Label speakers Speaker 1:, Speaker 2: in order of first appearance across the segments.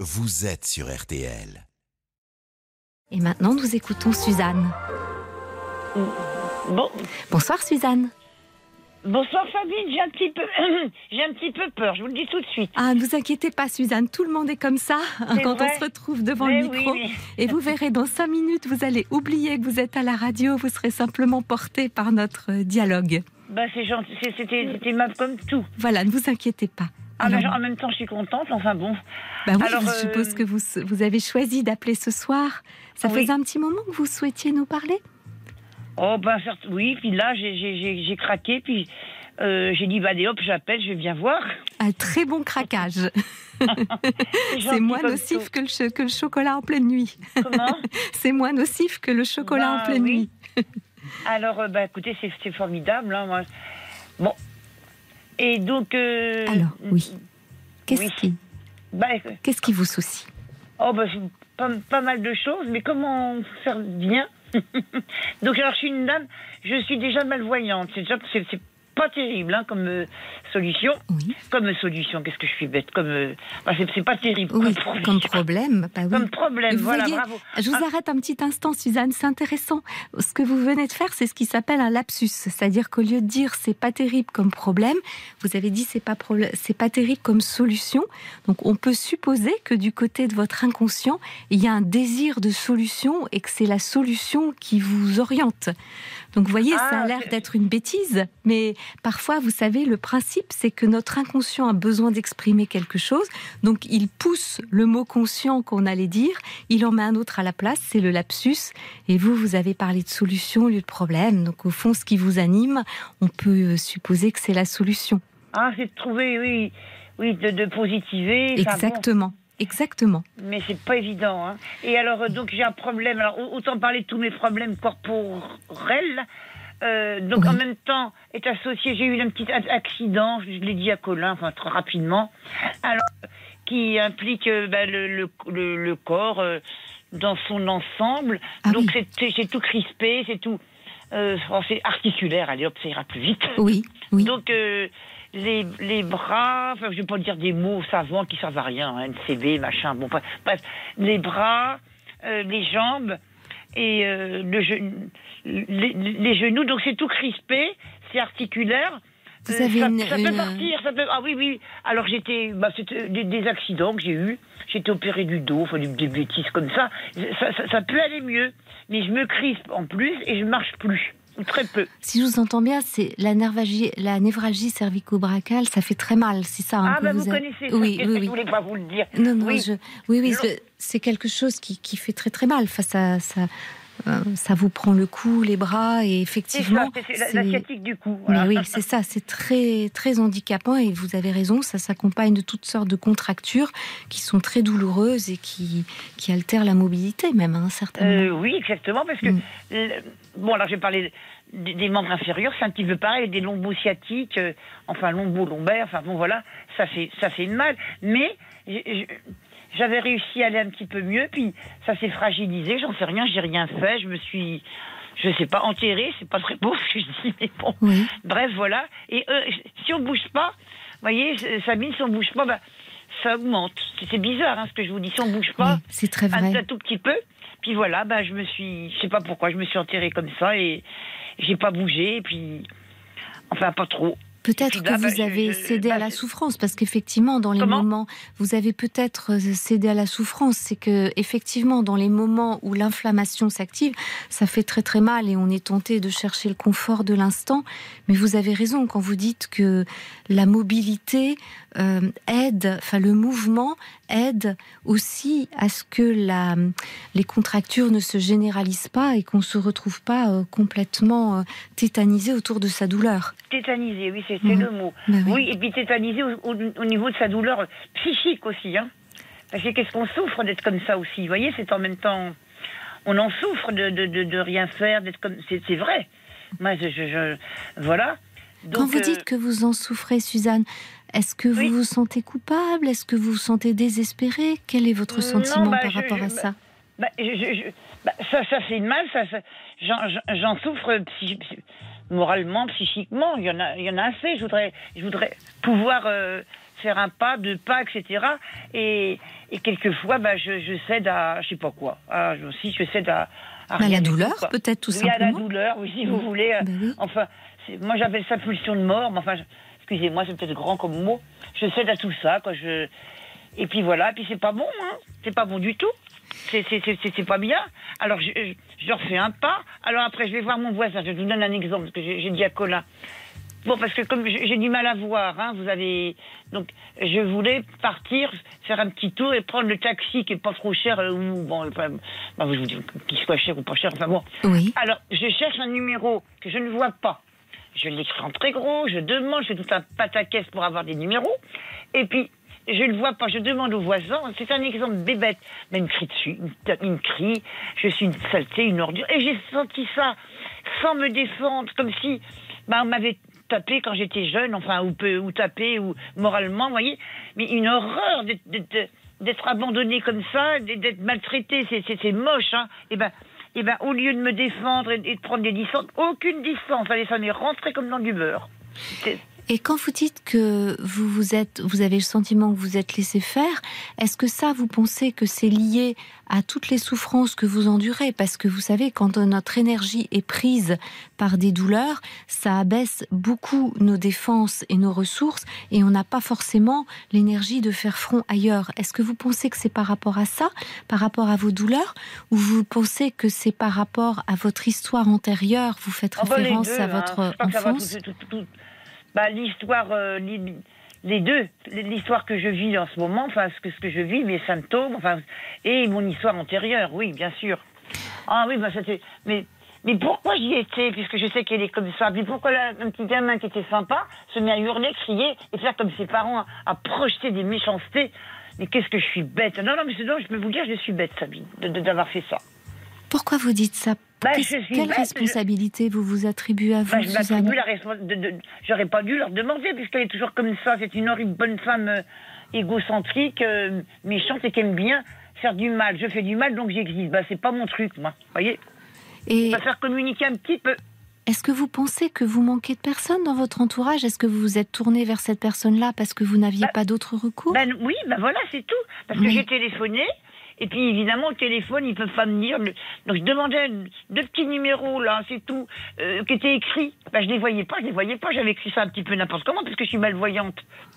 Speaker 1: vous êtes sur RTL.
Speaker 2: Et maintenant, nous écoutons Suzanne.
Speaker 3: Bon.
Speaker 2: Bonsoir Suzanne.
Speaker 3: Bonsoir Fabienne, j'ai un petit peu peur, je vous le dis tout de suite.
Speaker 2: Ah, ne vous inquiétez pas Suzanne, tout le monde est comme ça quand
Speaker 3: vrai.
Speaker 2: on se retrouve devant le micro.
Speaker 3: Oui.
Speaker 2: Et vous verrez, dans 5 minutes, vous allez oublier que vous êtes à la radio, vous serez simplement porté par notre dialogue.
Speaker 3: Bah c'est gentil, c'était aimable comme tout.
Speaker 2: Voilà, ne vous inquiétez pas.
Speaker 3: Alors, en même temps, je suis contente, enfin bon.
Speaker 2: Bah oui,
Speaker 3: Alors,
Speaker 2: je suppose que vous avez choisi d'appeler ce soir. Ça faisait un petit moment que vous souhaitiez nous parler ?
Speaker 3: Oh ben oui, puis là j'ai craqué, puis j'ai dit allez hop, j'appelle, je vais bien voir.
Speaker 2: Un très bon craquage. C'est moins nocif que le chocolat en pleine nuit.
Speaker 3: Comment ?
Speaker 2: C'est moins nocif que le chocolat en pleine nuit.
Speaker 3: Alors écoutez, c'est formidable, hein, moi. Bon. Et donc
Speaker 2: alors oui. Qu'est-ce qui vous soucie ?
Speaker 3: Oh pas mal de choses, mais comment faire bien ? Donc alors je suis une dame, je suis déjà malvoyante. C'est pas terrible hein, comme solution.
Speaker 2: Oui.
Speaker 3: Comme solution, qu'est-ce que je suis bête. C'est pas terrible
Speaker 2: oui,
Speaker 3: comme
Speaker 2: problème. Bah oui.
Speaker 3: Comme problème, voilà,
Speaker 2: voyez,
Speaker 3: bravo.
Speaker 2: Je vous arrête un petit instant, Suzanne, c'est intéressant. Ce que vous venez de faire, c'est ce qui s'appelle un lapsus. C'est-à-dire qu'au lieu de dire c'est pas terrible comme problème, vous avez dit c'est pas terrible comme solution. Donc on peut supposer que du côté de votre inconscient, il y a un désir de solution et que c'est la solution qui vous oriente. Donc vous voyez, ça a l'air d'être une bêtise, mais parfois, vous savez, le principe, c'est que notre inconscient a besoin d'exprimer quelque chose, donc il pousse le mot conscient qu'on allait dire, il en met un autre à la place, c'est le lapsus, et vous avez parlé de solution au lieu de problème, donc au fond, ce qui vous anime, on peut supposer que c'est la solution.
Speaker 3: Ah, c'est de trouver, oui, de positiver.
Speaker 2: Exactement.
Speaker 3: Bon.
Speaker 2: Exactement.
Speaker 3: Mais c'est pas évident. Hein. Et alors, donc j'ai un problème. Alors, autant parler de tous mes problèmes corporels. Donc, en même temps, est associé. J'ai eu un petit accident, je l'ai dit à Colin, enfin, très rapidement. Alors, qui implique le corps dans son ensemble. Donc, c'est tout crispé, c'est tout. C'est articulaire. Allez, hop, ça ira plus vite.
Speaker 2: Oui.
Speaker 3: Donc, les bras, enfin, je vais pas dire des mots savants qui servent à rien, hein, NCB, machin, bon, bref, les bras, les jambes et les genoux, donc c'est tout crispé, c'est articulaire.
Speaker 2: Vous avez
Speaker 3: ça peut partir, ça peut... Ah oui. Alors c'était des accidents que j'ai eus. J'étais opérée du dos, enfin des bêtises comme ça. Ça peut aller mieux, mais je me crispe en plus et je marche plus. Très peu.
Speaker 2: Si je vous entends bien, c'est la névralgie cervico-brachale, ça fait très mal, c'est ça.
Speaker 3: Vous connaissez ça,
Speaker 2: oui.
Speaker 3: Je voulais pas vous le dire.
Speaker 2: Non, oui, c'est quelque chose qui fait très très mal. Enfin, ça vous prend le cou, les bras, et effectivement...
Speaker 3: C'est la sciatique du cou. Voilà.
Speaker 2: Mais oui, c'est ça, c'est très, très handicapant, et vous avez raison, ça s'accompagne de toutes sortes de contractures qui sont très douloureuses et qui altèrent la mobilité même, hein, certainement.
Speaker 3: Oui, exactement, parce que... alors je vais parler des membres inférieurs, c'est un petit peu pareil, des lombo-sciatiques, lombo-lombaires, voilà, ça fait mal, mais... J'avais réussi à aller un petit peu mieux, puis ça s'est fragilisé, j'en sais rien, j'ai rien fait, je me suis, je sais pas, enterrée, c'est pas très beau ce que je dis, mais bon.
Speaker 2: Oui.
Speaker 3: Bref, voilà. Et si on bouge pas, vous voyez, Sabine, si on bouge pas, ça augmente. C'est bizarre, hein, ce que je vous dis, si on bouge pas,
Speaker 2: oui, c'est très vrai.
Speaker 3: Un tout petit peu, puis voilà, je sais pas pourquoi, je me suis enterrée comme ça, et j'ai pas bougé, et puis, pas trop.
Speaker 2: Peut-être que vous avez cédé à la souffrance, parce qu'effectivement, dans les moments, vous avez peut-être cédé à la souffrance. C'est que, effectivement, dans les moments où l'inflammation s'active, ça fait très très mal et on est tenté de chercher le confort de l'instant. Mais vous avez raison quand vous dites que la mobilité aide, le mouvement aide aussi à ce que les contractures ne se généralisent pas et qu'on se retrouve pas complètement tétanisé autour de sa douleur.
Speaker 3: Tétanisé, oui, c'est le mot. Oui, et puis tétanisé au niveau de sa douleur psychique aussi, hein. Parce que qu'est-ce qu'on souffre d'être comme ça aussi, vous voyez, c'est en même temps, on en souffre de rien faire, d'être comme, c'est vrai. Moi, voilà. Donc,
Speaker 2: quand vous dites que vous en souffrez, Suzanne, est-ce que vous vous sentez coupable? Est-ce que vous vous sentez désespéré? Quel est votre sentiment par rapport à ça?
Speaker 3: Ça fait mal, j'en souffre moralement, psychiquement. Il y en a assez. Je voudrais pouvoir faire un pas, 2 pas, etc. Et quelquefois, je cède à, je sais pas quoi. Je cède à rien
Speaker 2: la
Speaker 3: du
Speaker 2: douleur,
Speaker 3: tout,
Speaker 2: peut-être, tout
Speaker 3: oui,
Speaker 2: simplement.
Speaker 3: à la douleur, oui, si vous voulez.
Speaker 2: Oui.
Speaker 3: Enfin, moi, j'appelle ça pulsion de mort, mais enfin, excusez-moi, c'est peut-être grand comme mot. Je cède à tout ça, quoi. Et puis voilà, puis c'est pas bon, hein. C'est pas bon du tout. C'est pas bien. Alors, je refais un pas. Alors après, je vais voir mon voisin. Je vous donne un exemple, parce que j'ai dit à Colin. Bon, parce que comme j'ai du mal à voir, hein, donc, je voulais partir, faire un petit tour et prendre le taxi qui est pas trop cher, je vous dis, qu'il soit cher ou pas cher, enfin bon.
Speaker 2: Oui.
Speaker 3: Alors, je cherche un numéro que je ne vois pas. Je l'écris en très gros, je demande, je fais tout un pataquès pour avoir des numéros. Et puis, je ne le vois pas, je demande aux voisins. C'est un exemple bébête. Mais il me crie dessus, il me crie, je suis une saleté, une ordure. Et j'ai senti ça sans me défendre, comme si on m'avait tapé quand j'étais jeune, enfin, ou tapé, ou moralement, vous voyez. Mais une horreur d'être abandonné comme ça, d'être maltraité, c'est moche, hein. Et au lieu de me défendre et de prendre des distances, aucune distance, allez, ça m'est rentré comme dans du beurre.
Speaker 2: Et quand vous dites que vous avez le sentiment que vous êtes laissé faire, est-ce que ça, vous pensez que c'est lié à toutes les souffrances que vous endurez? Parce que vous savez, quand notre énergie est prise par des douleurs, ça abaisse beaucoup nos défenses et nos ressources, et on n'a pas forcément l'énergie de faire front ailleurs. Est-ce que vous pensez que c'est par rapport à ça, par rapport à vos douleurs, ou vous pensez que c'est par rapport à votre histoire antérieure? Vous faites référence à votre enfance.
Speaker 3: L'histoire, les deux, l'histoire que je vis en ce moment, enfin ce que je vis, mes symptômes, enfin, et mon histoire antérieure, oui, bien sûr. Ah oui, c'était, mais pourquoi j'y étais, puisque je sais qu'elle est comme ça, puis pourquoi un petit gamin qui était sympa se met à hurler, crier, et faire comme ses parents, à projeter des méchancetés. Mais qu'est-ce que je suis bête. Non, mais je peux vous dire, je suis bête, Sabine, d'avoir fait ça.
Speaker 2: Pourquoi vous dites ça? Quelle responsabilité vous vous attribuez à vous,
Speaker 3: je m'attribue la responsabilité. J'aurais pas dû leur demander, puisqu'elle est toujours comme ça. C'est une horrible bonne femme égocentrique, méchante, et qui aime bien faire du mal. Je fais du mal, donc j'existe. C'est pas mon truc, moi. Vous voyez? Et je vais faire communiquer un petit peu.
Speaker 2: Est-ce que vous pensez que vous manquez de personnes dans votre entourage? Est-ce que vous vous êtes tourné vers cette personne-là parce que vous n'aviez pas d'autre recours?
Speaker 3: Oui, voilà, c'est tout. Parce que j'ai téléphoné. Et puis, évidemment, au téléphone, ils ne peuvent pas me dire. Donc, je demandais 2 petits numéros, là, c'est tout, qui étaient écrits. Je ne les voyais pas. J'avais écrit ça un petit peu n'importe comment, parce que je suis malvoyante.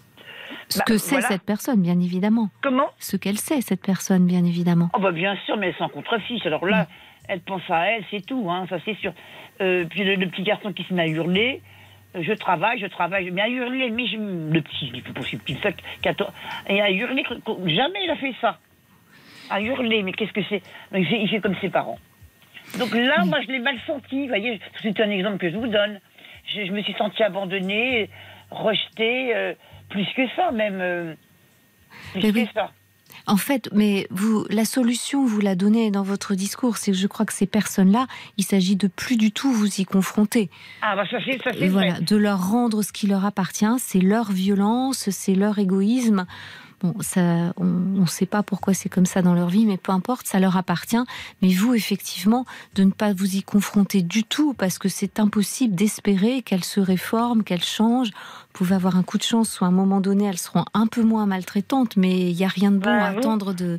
Speaker 2: Ce que c'est cette personne, bien évidemment.
Speaker 3: Comment?
Speaker 2: Ce qu'elle sait, cette personne, bien évidemment.
Speaker 3: Bien sûr, mais elle s'en contrefiche. Alors là, elle pense à elle, c'est tout, hein, ça c'est sûr. Puis le petit garçon qui se met à hurler. Je travaille, mais à hurler, le petit, il faut possible, petit sac, 14, et à hurler, jamais il a fait ça. À hurler, mais qu'est-ce que c'est? Il fait comme ses parents. Donc là, moi, je l'ai mal senti. Vous voyez, c'est un exemple que je vous donne. Je me suis sentie abandonnée, rejetée, plus que ça, même. Plus que ça.
Speaker 2: En fait, mais la solution, vous la donnez dans votre discours. C'est que je crois que ces personnes-là, il s'agit de plus du tout vous y confronter.
Speaker 3: Ça c'est
Speaker 2: voilà,
Speaker 3: vrai.
Speaker 2: de leur rendre ce qui leur appartient. C'est leur violence, c'est leur égoïsme. Bon, ça, on ne sait pas pourquoi c'est comme ça dans leur vie, mais peu importe, ça leur appartient. Mais vous, effectivement, de ne pas vous y confronter du tout, parce que c'est impossible d'espérer qu'elles se réforment, qu'elles changent. Vous pouvez avoir un coup de chance, soit à un moment donné, elles seront un peu moins maltraitantes, mais il n'y a rien de bon à attendre de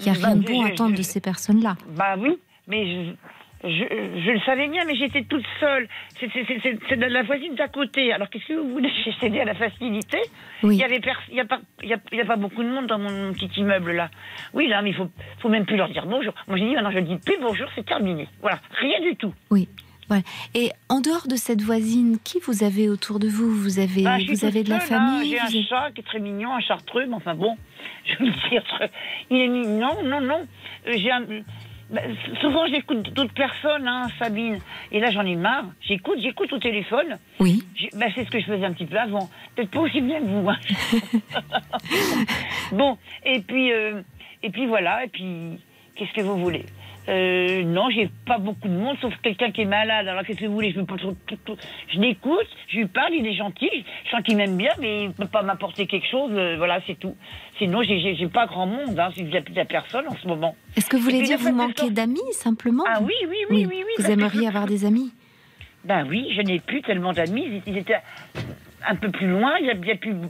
Speaker 2: ces personnes-là.
Speaker 3: Oui, mais je le savais bien, mais j'étais toute seule. C'est de la voisine d'à côté. Alors, qu'est-ce que vous voulez? J'ai cédé à la facilité.
Speaker 2: Oui.
Speaker 3: Il y a pas beaucoup de monde dans mon petit immeuble, là. Oui, là, mais il faut même plus leur dire bonjour. Moi, j'ai dit, maintenant, je ne dis plus bonjour, c'est terminé. Voilà, rien du tout.
Speaker 2: Oui. Voilà. Et en dehors de cette voisine, qui vous avez autour de vous? Vous avez de la famille?
Speaker 3: J'ai un chat qui est très mignon, un chartreux, mais enfin bon, je veux dire, il est mignon. Non. Souvent, j'écoute d'autres personnes, hein, Sabine. Et là, j'en ai marre. J'écoute au téléphone.
Speaker 2: Oui.
Speaker 3: C'est ce que je faisais un petit peu avant. Peut-être pas aussi bien que vous. Hein. Bon, et puis voilà. Et puis, qu'est-ce que vous voulez? Non, j'ai pas beaucoup de monde, sauf quelqu'un qui est malade. Alors, qu'est-ce que vous voulez? Je l'écoute, je lui parle, il est gentil. Je sens qu'il m'aime bien, mais il peut pas m'apporter quelque chose. Voilà, c'est tout. Sinon, j'ai pas grand monde. Hein, il n'y a plus de personne en ce moment.
Speaker 2: Est-ce que vous voulez dire que vous manquez d'amis, simplement?
Speaker 3: Ah oui.
Speaker 2: Vous aimeriez avoir des amis?
Speaker 3: Oui, je n'ai plus tellement d'amis. Ils étaient un peu plus loin. Il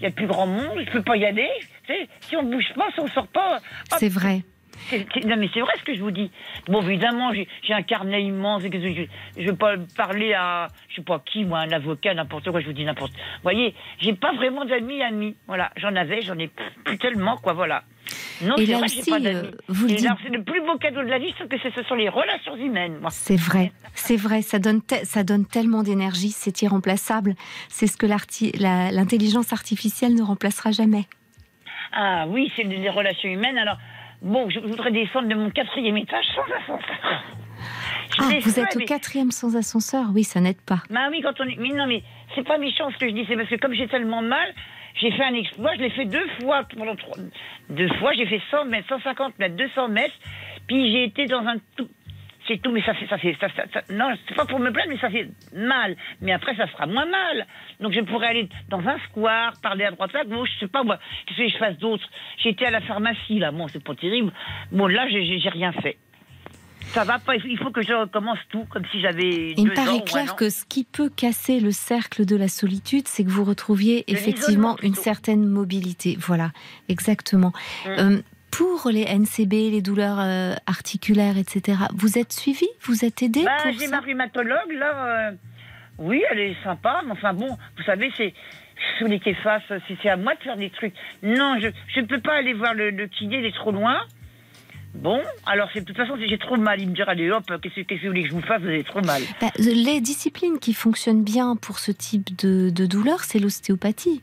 Speaker 3: n'y a plus grand monde, je peux pas y aller. Tu sais, si on bouge pas, si on sort pas...
Speaker 2: C'est vrai.
Speaker 3: Non, mais c'est vrai ce que je vous dis. Bon, évidemment, j'ai un carnet immense. Je ne vais pas parler à, je sais pas qui, moi, un avocat, n'importe quoi, je vous dis n'importe. Vous voyez, j'ai pas vraiment d'amis. Voilà, j'en ai plus tellement, quoi, voilà. Non,
Speaker 2: et
Speaker 3: c'est
Speaker 2: là
Speaker 3: vrai,
Speaker 2: aussi,
Speaker 3: j'ai pas d'amis.
Speaker 2: vous le dites.
Speaker 3: C'est le plus beau cadeau de la vie, c'est que ce sont les relations humaines, moi.
Speaker 2: C'est vrai, ça donne tellement d'énergie, c'est irremplaçable. C'est ce que l'intelligence artificielle ne remplacera jamais.
Speaker 3: Ah oui, c'est des relations humaines, alors... Bon, je voudrais descendre de mon 4e étage sans ascenseur.
Speaker 2: Vous êtes au 4e sans ascenseur? Oui, ça n'aide pas.
Speaker 3: Bah oui, quand on est... Mais non, mais c'est pas méchant ce que je dis, c'est parce que comme j'ai tellement mal, j'ai fait un exploit, je l'ai fait 2 fois. Pendant 2 fois, j'ai fait 100 mètres, 150 mètres, 200 mètres, puis j'ai été dans un tout... C'est tout, mais ça fait... Non, c'est pas pour me plaindre, mais ça fait mal. Mais après, ça fera moins mal. Donc, je pourrais aller dans un square, parler à droite, à gauche, je sais pas, moi, qu'est-ce que je fasse d'autre? J'étais à la pharmacie, là, bon, c'est pas terrible. Bon, là, j'ai rien fait. Ça va pas, il faut que je recommence tout, comme si j'avais 2 ans.
Speaker 2: Il me paraît clair que ce qui peut casser le cercle de la solitude, c'est que vous retrouviez effectivement une certaine mobilité. Voilà, exactement. Pour les NCB, les douleurs articulaires, etc., vous êtes suivi? Vous êtes aidé pour
Speaker 3: j'ai
Speaker 2: ça?
Speaker 3: ma rhumatologue, là. Oui, elle est sympa, mais enfin bon, vous savez, c'est sous les kéfas, c'est à moi de faire des trucs. Non, je ne peux pas aller voir le kiné, il est trop loin. Bon, alors de toute façon, si j'ai trop mal, il me dira, allez hop, qu'est-ce que vous voulez que je vous fasse, vous avez trop mal.
Speaker 2: Les disciplines qui fonctionnent bien pour ce type de douleur, c'est l'ostéopathie.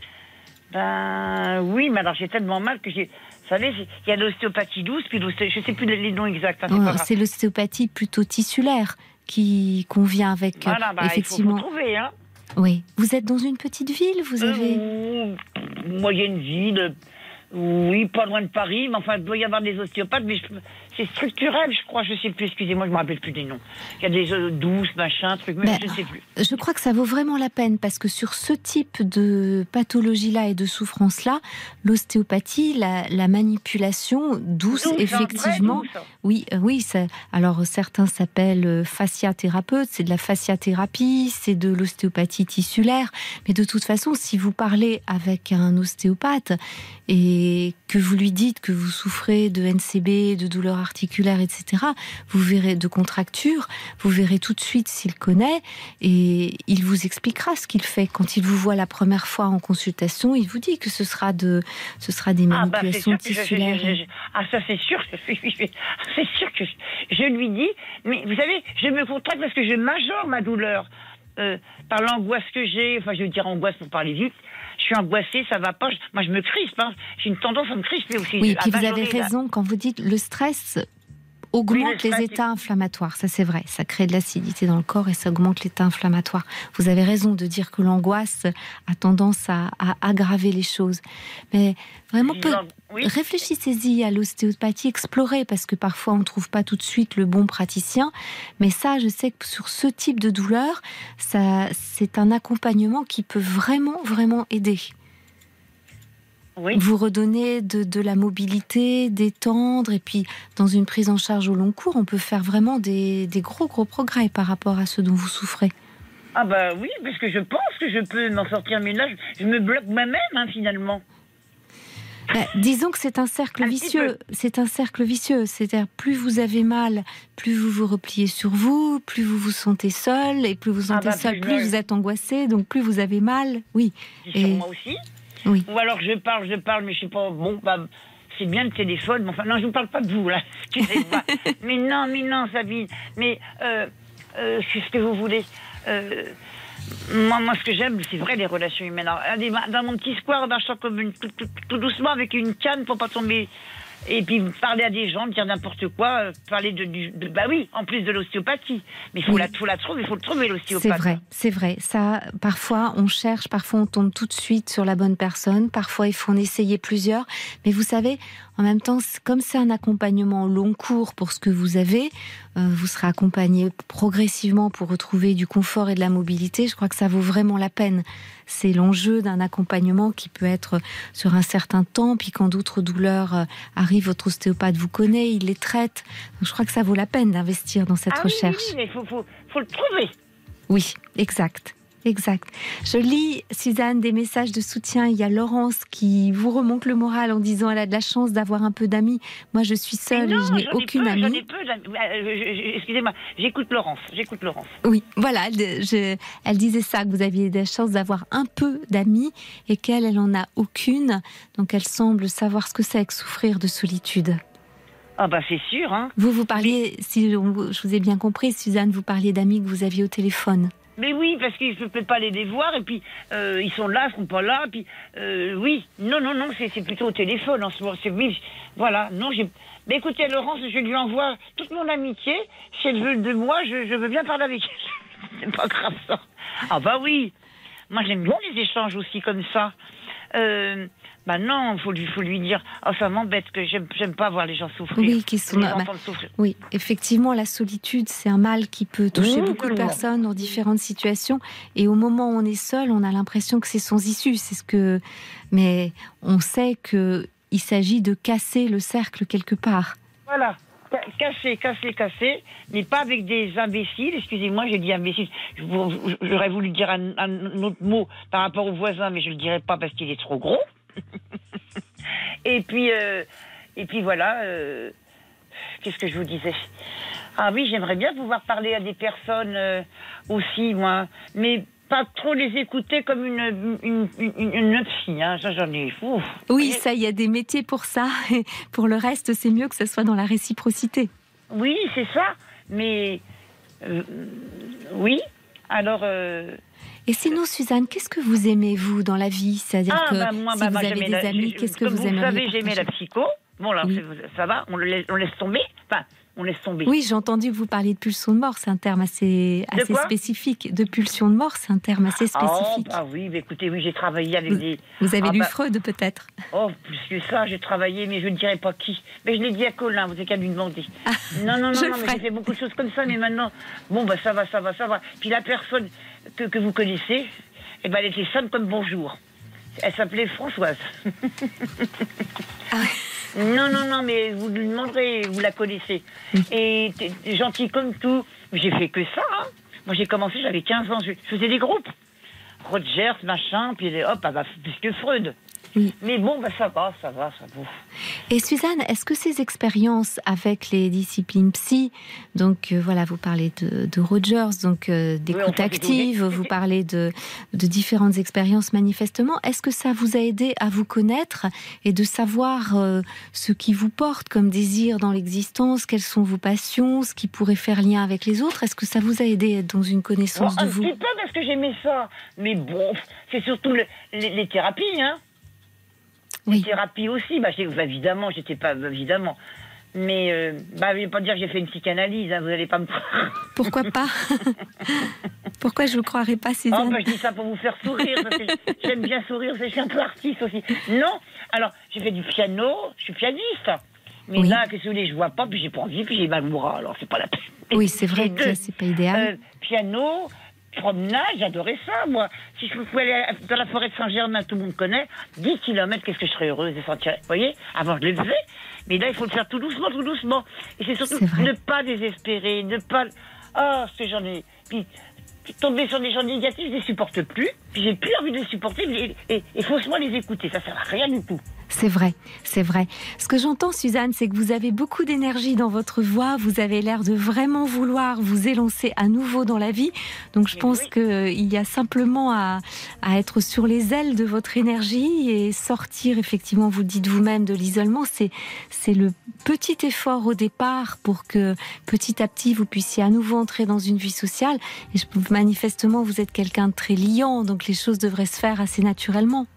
Speaker 3: Oui, mais alors j'ai tellement mal que j'ai... Vous savez, il y a l'ostéopathie douce, puis je ne sais plus les noms exacts. Hein,
Speaker 2: c'est l'ostéopathie plutôt tissulaire qui convient avec,
Speaker 3: voilà,
Speaker 2: effectivement...
Speaker 3: Il faut trouver, hein.
Speaker 2: Oui. Vous êtes dans une petite ville, vous avez...
Speaker 3: Moyenne ville, oui, pas loin de Paris, mais enfin, il doit y avoir des ostéopathes, mais c'est structurel, je crois, je ne sais plus, excusez-moi, je ne me rappelle plus des noms. Il y a des douces, machin, trucs, mais je ne sais plus.
Speaker 2: Je crois que ça vaut vraiment la peine, parce que sur ce type de pathologie-là et de souffrance-là, l'ostéopathie, la manipulation douce, effectivement... Douce. Oui, alors certains s'appellent fasciathérapeutes, c'est de la fasciathérapie, c'est de l'ostéopathie tissulaire, mais de toute façon, si vous parlez avec un ostéopathe et que vous lui dites que vous souffrez de NCB, de douleurs articulaires, etc., vous verrez, de contractures, vous verrez tout de suite s'il connaît et il vous expliquera ce qu'il fait. Quand il vous voit la première fois en consultation, il vous dit que ce sera des manipulations tissulaires.
Speaker 3: Ça c'est sûr, c'est sûr que je lui dis, mais vous savez, je me contracte parce que je majore ma douleur par l'angoisse que j'ai, enfin je veux dire angoisse pour parler vite. Je suis angoissée, ça va pas. Moi, je me crispe. Hein. J'ai une tendance à me crisper aussi.
Speaker 2: Oui, puis vous avez raison quand vous dites le stress augmente les états inflammatoires. Ça, c'est vrai. Ça crée de l'acidité dans le corps et ça augmente l'état inflammatoire. Vous avez raison de dire que l'angoisse a tendance à aggraver les choses. Mais vraiment, réfléchissez-y à l'ostéopathie, explorez, parce que parfois, on ne trouve pas tout de suite le bon praticien. Mais ça, je sais que sur ce type de douleur, c'est un accompagnement qui peut vraiment, vraiment aider. Oui. Vous redonner de la mobilité, détendre, et puis dans une prise en charge au long cours, on peut faire vraiment des gros progrès par rapport à ce dont vous souffrez.
Speaker 3: Ah bah oui, parce que je pense que je peux m'en sortir, mais là, je me bloque moi-même, hein, finalement.
Speaker 2: Disons que c'est un cercle vicieux. C'est un cercle vicieux. C'est-à-dire, plus vous avez mal, plus vous vous repliez sur vous, plus vous vous sentez seul, et plus vous sentez seul, plus vous êtes angoissé, donc plus vous avez mal. Oui.
Speaker 3: Et sur moi aussi.
Speaker 2: Oui.
Speaker 3: Ou alors je parle, mais je sais pas, bon, c'est bien le téléphone, mais enfin, non, je ne parle pas de vous, là, excusez-moi. mais non, Sabine, mais, c'est ce que vous voulez. Moi, ce que j'aime, c'est vrai, les relations humaines. Alors, dans mon petit square, je sors comme tout doucement avec une canne pour pas tomber. Et puis parler à des gens, dire n'importe quoi, parler oui, en plus de l'ostéopathie. Mais il faut la trouver, il faut le trouver, l'ostéopathe.
Speaker 2: C'est vrai. Ça, parfois on cherche, parfois on tombe tout de suite sur la bonne personne, parfois il faut en essayer plusieurs. Mais vous savez, en même temps, comme c'est un accompagnement long cours pour ce que vous avez, vous serez accompagné progressivement pour retrouver du confort et de la mobilité. Je crois que ça vaut vraiment la peine. C'est l'enjeu d'un accompagnement qui peut être sur un certain temps, puis quand d'autres douleurs arrivent, votre ostéopathe vous connaît, il les traite. Donc je crois que ça vaut la peine d'investir dans cette recherche.
Speaker 3: Oui, mais il faut le trouver.
Speaker 2: Oui, exact. Exact. Je lis, Suzanne, des messages de soutien. Il y a Laurence qui vous remonte le moral en disant elle a de la chance d'avoir un peu d'amis. Moi, je suis seule et je n'ai aucune amie.
Speaker 3: J'en ai peu d'amis. Excusez-moi, j'écoute Laurence.
Speaker 2: Oui, voilà, elle disait ça, que vous aviez de la chance d'avoir un peu d'amis et qu'elle en a aucune. Donc, elle semble savoir ce que c'est que souffrir de solitude.
Speaker 3: Ah bah c'est sûr, hein.
Speaker 2: Vous parliez, si je vous ai bien compris, Suzanne, vous parliez d'amis que vous aviez au téléphone.
Speaker 3: Mais oui, parce que je ne peux pas les voir, et puis ils sont là, ils ne sont pas là, puis oui, non, c'est plutôt au téléphone en ce moment. Oui, voilà, non, mais écoutez, Laurence, je lui envoie toute mon amitié. Si elle veut de moi, je veux bien parler avec elle. C'est pas grave, ça. Ah bah oui, moi j'aime bien les échanges aussi comme ça. Bah non, faut lui dire. Oh, ça m'embête que j'aime pas voir les gens souffrir.
Speaker 2: Oui, qui sont.
Speaker 3: Souffrir.
Speaker 2: Oui, effectivement, la solitude, c'est un mal qui peut toucher beaucoup de personnes dans différentes situations. Et au moment où on est seul, on a l'impression que c'est sans issue. Mais on sait que il s'agit de casser le cercle quelque part.
Speaker 3: Voilà. Casser, mais pas avec des imbéciles. Excusez-moi, j'ai dit imbécile. J'aurais voulu dire un autre mot par rapport au voisin, mais je le dirai pas parce qu'il est trop gros. et puis voilà. Qu'est-ce que je vous disais ? Ah oui, j'aimerais bien pouvoir parler à des personnes aussi, moi, mais pas trop les écouter comme une psy, hein. Ça, j'en ai fou.
Speaker 2: Oui, ça, il y a des métiers pour ça. Et pour le reste, c'est mieux que ce soit dans la réciprocité.
Speaker 3: Oui, c'est ça. Mais oui. Alors.
Speaker 2: Et sinon, Suzanne, qu'est-ce que vous aimez, vous, dans la vie ? C'est-à-dire que si vous avez des amis, qu'est-ce que vous aimeriez partager ?
Speaker 3: Vous savez, j'aimais la psycho. Bon, là, oui. Ça va, on laisse tomber. Enfin, on laisse tomber.
Speaker 2: Oui, j'ai entendu que vous parliez de pulsion de mort. C'est un terme assez spécifique. De pulsion de mort, c'est un terme assez spécifique.
Speaker 3: Ah oui, mais écoutez, oui, j'ai travaillé avec des...
Speaker 2: Vous avez lu Freud, peut-être ?
Speaker 3: Oh, plus que ça, j'ai travaillé, mais je ne dirai pas qui. Mais je l'ai dit à Colin, vous avez qu'à lui demander. Ah, non, mais j'ai fait beaucoup de choses comme ça, mais maintenant... Bon, bah ça va. Puis la personne que vous connaissez, eh ben, elle était simple comme bonjour. Elle s'appelait Françoise. Non, mais vous lui demanderez, vous la connaissez. Et t'es gentil comme tout. J'ai fait que ça, hein. Moi, j'ai commencé, j'avais 15 ans, je faisais des groupes. Rogers, machin, puis hop, plus que Freud. Oui. Mais bon, ça va.
Speaker 2: Et Suzanne, est-ce que ces expériences avec les disciplines psy, donc voilà, vous parlez de Rogers, donc d'écoute active, vous parlez de différentes expériences manifestement, est-ce que ça vous a aidé à vous connaître et de savoir ce qui vous porte comme désir dans l'existence, quelles sont vos passions, ce qui pourrait faire lien avec les autres ? Est-ce que ça vous a aidé à être dans une connaissance de vous ?
Speaker 3: Un petit peu parce que j'aimais ça, mais bon, c'est surtout les thérapies, hein. Oui. Les thérapies aussi, évidemment, évidemment. Mais, je ne vais pas dire que j'ai fait une psychanalyse, hein, vous n'allez pas me croire.
Speaker 2: Pourquoi pas ? Pourquoi je ne vous croirais pas, Suzanne ?
Speaker 3: Je dis ça pour vous faire sourire, parce que j'aime bien sourire, je suis un peu artiste aussi. Non, alors, j'ai fait du piano, je suis pianiste. Mais là, qu'est-ce que vous voulez, je ne vois pas, puis j'ai pas envie, puis j'ai mal au bras, alors c'est pas la peine.
Speaker 2: Oui, c'est vrai que c'est pas idéal.
Speaker 3: Piano... promenade, j'adorais ça, moi. Si je pouvais aller dans la forêt de Saint-Germain, tout le monde connaît, 10 km, qu'est-ce que je serais heureuse de sentir. Vous voyez, avant je le faisais, mais là, il faut le faire tout doucement. Et c'est surtout ne pas désespérer, ne pas... Ah, ce que j'en ai... Puis, tomber sur des gens négatifs, je ne les supporte plus, puis j'ai plus envie de les supporter, et faussement les écouter, ça ne sert à rien du tout.
Speaker 2: C'est vrai. Ce que j'entends, Suzanne, c'est que vous avez beaucoup d'énergie dans votre voix, vous avez l'air de vraiment vouloir vous élancer à nouveau dans la vie. Donc je pense qu'il y a simplement à être sur les ailes de votre énergie et sortir, effectivement, vous le dites vous-même, de l'isolement. C'est le petit effort au départ pour que petit à petit vous puissiez à nouveau entrer dans une vie sociale. Et manifestement, vous êtes quelqu'un de très liant, donc les choses devraient se faire assez naturellement.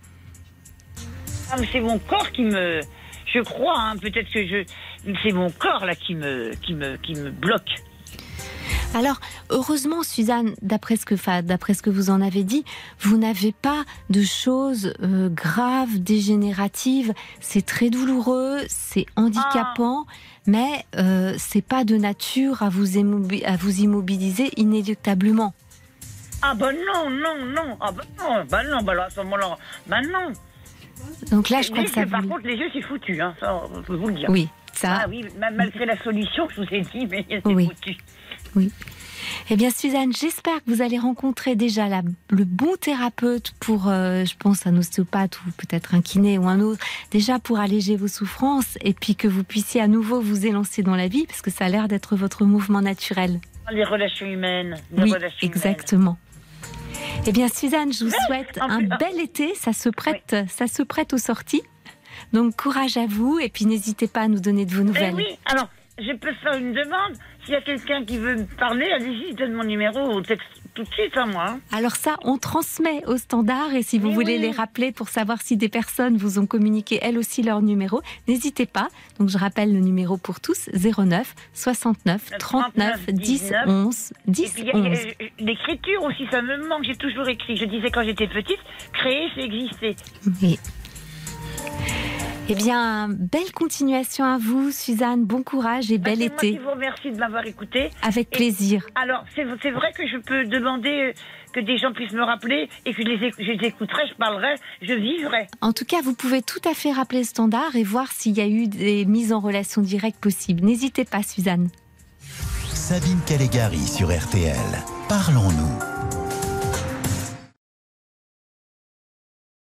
Speaker 3: Ah, mais c'est mon corps qui me... Je crois, hein, peut-être que c'est mon corps là qui me bloque.
Speaker 2: Alors, heureusement, Suzanne, d'après ce que vous en avez dit, vous n'avez pas de choses graves, dégénératives. C'est très douloureux, c'est handicapant, mais c'est pas de nature à vous immobiliser inéluctablement.
Speaker 3: Ah bah non. Ah bah non, là, à ce moment-là, bah non.
Speaker 2: Donc là, je crois que ça...
Speaker 3: Par contre, les yeux, c'est foutu, hein, ça, on peut vous le dire.
Speaker 2: Oui, Ça.
Speaker 3: Ah oui, malgré la solution, je vous ai dit, mais c'est
Speaker 2: Oui.
Speaker 3: foutu.
Speaker 2: Oui. Eh bien, Suzanne, j'espère que vous allez rencontrer déjà le bon thérapeute pour, je pense, un ostéopathe ou peut-être un kiné ou un autre, déjà pour alléger vos souffrances et puis que vous puissiez à nouveau vous élancer dans la vie parce que ça a l'air d'être votre mouvement naturel.
Speaker 3: Les relations humaines.
Speaker 2: Oui, exactement. Eh bien, Suzanne, je vous souhaite un bel été. Ça se prête aux sorties. Donc, courage à vous et puis n'hésitez pas à nous donner de vos nouvelles.
Speaker 3: Oui, alors, je peux faire une demande. S'il y a quelqu'un qui veut me parler, allez-y, donne mon numéro au texte tout de suite à moi.
Speaker 2: Alors ça, on transmet au standard et si vous voulez les rappeler pour savoir si des personnes vous ont communiqué elles aussi leur numéro, n'hésitez pas. Donc je rappelle le numéro pour tous, 09 69 39 10 11 10 11.
Speaker 3: L'écriture aussi, ça me manque, j'ai toujours écrit. Je disais quand j'étais petite, créer, c'est exister.
Speaker 2: Oui. Eh bien, belle continuation à vous, Suzanne. Bon courage et bel été.
Speaker 3: C'est moi qui vous remercie de m'avoir écouté.
Speaker 2: Avec plaisir.
Speaker 3: Alors, c'est vrai que je peux demander que des gens puissent me rappeler et que je les écouterai, je parlerai, je vivrai.
Speaker 2: En tout cas, vous pouvez tout à fait rappeler le standard et voir s'il y a eu des mises en relation directe possibles. N'hésitez pas, Suzanne.
Speaker 1: Sabine Calegari sur RTL. Parlons-nous.